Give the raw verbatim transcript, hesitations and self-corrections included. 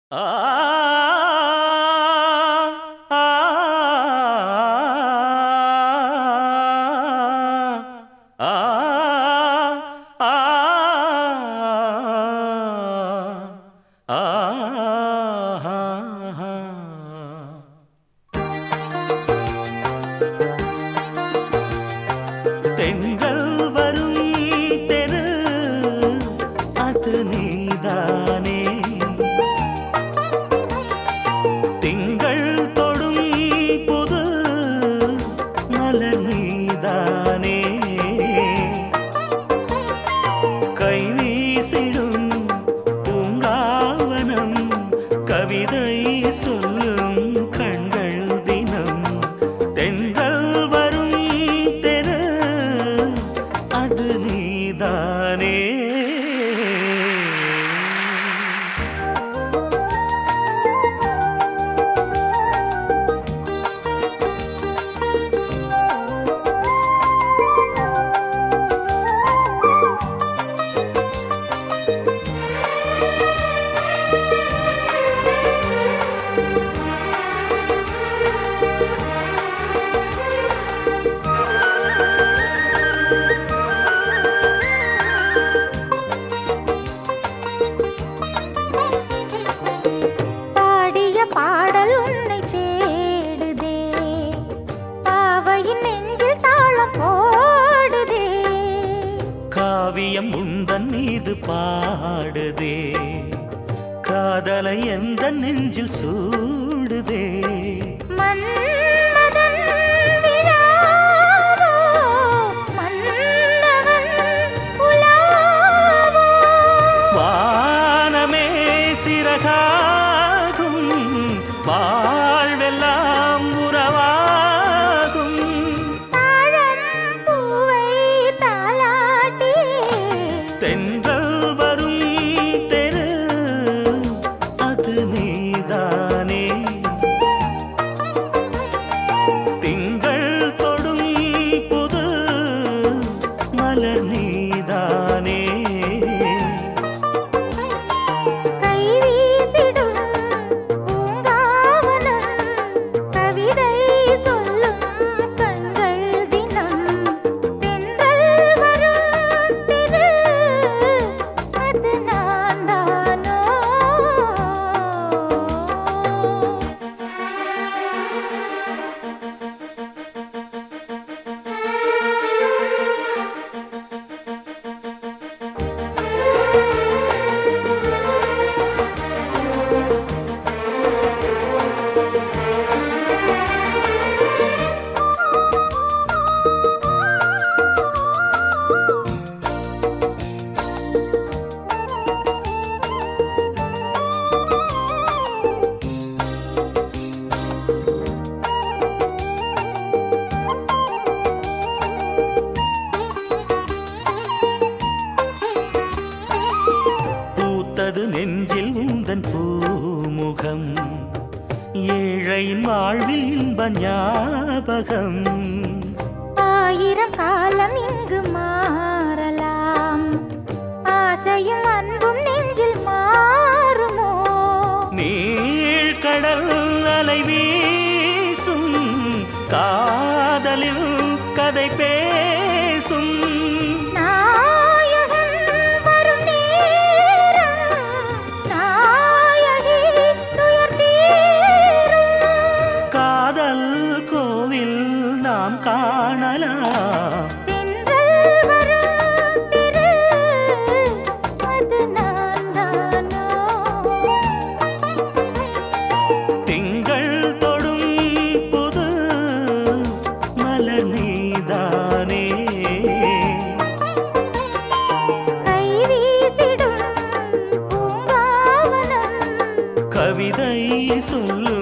ஆ ஆ ஆ ஆ தெங்கள் வரும் தெரு அது நீதானே திங்கள் தொடும் புது மலர் நீதானே கை வீசிடும் பூங்காவனம் கவிதை சொல்லும் கண்கள் தினம் தெங்கள் வரும் தெரு அது நீதானே பாடல் உன்னை தேடுதே பாவையின் நெஞ்சில் தாளம் போடுதே காவியம் உந்தன் மீது பாடுதே காதலை எந்த நெஞ்சில் சூடுதே மன்மதன் விழாவோ மன்னவன் உலாவோ வானமே சிறகாகும் வாழ்வெல்லாம் உறவாகும் தாழம் பூவை தாலாட்டி தென்றல் வரும் தெரு அது நீதானே திங்கள் தொடும் புது மலர் நீதானே கை வீசிடும் பூங்காவனம் கவிதை சொல்லும் கண்கள் தினம் தென்றல் வரும் தெரு அது நான் தானோ பூத்தது நெஞ்சில் உந்தன் பூமுகம் ஏழையின் வாழ்வில் இன்ப ஞாபகம் ஆயிரம் காலம் இங்கு மாறலாம் ஆசையும் அன்பும் நெஞ்சில் மாறுமோ நீழ்கடல் அலை வீசும் காதலில் கதை பேசும் நாயகன் வரும் நேரம் நாயகி துயர் தீரும் காதல் கோவில் நாம் காணலாம் தென்றல் வரும் தெரு அது நான் தானோ திங்கள் தொடும் புது மலர் நீதானே கை வீசிடும் பூங்காவனம் கவிதை சொல்லு